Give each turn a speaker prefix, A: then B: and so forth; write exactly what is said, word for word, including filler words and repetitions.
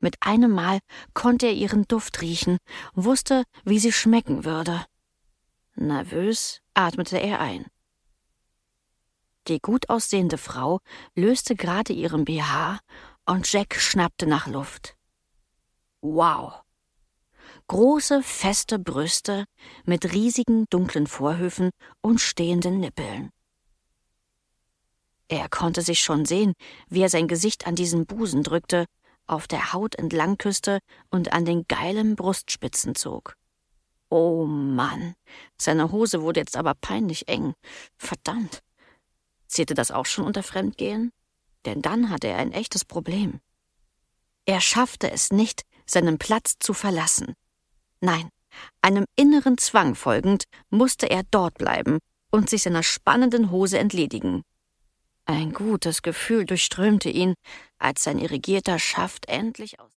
A: Mit einem Mal konnte er ihren Duft riechen, wusste, wie sie schmecken würde. Nervös atmete er ein. Die gut aussehende Frau löste gerade ihren B H und Jack schnappte nach Luft. Wow! Große, feste Brüste mit riesigen, dunklen Vorhöfen und stehenden Nippeln. Er konnte sich schon sehen, wie er sein Gesicht an diesen Busen drückte, auf der Haut entlang küsste und an den geilen Brustspitzen zog. Oh Mann, seine Hose wurde jetzt aber peinlich eng. Verdammt. Zählte das auch schon unter Fremdgehen? Denn dann hatte er ein echtes Problem. Er schaffte es nicht, seinen Platz zu verlassen. Nein, einem inneren Zwang folgend musste er dort bleiben und sich seiner spannenden Hose entledigen. Ein gutes Gefühl durchströmte ihn, als sein irrigierter Schaft endlich aus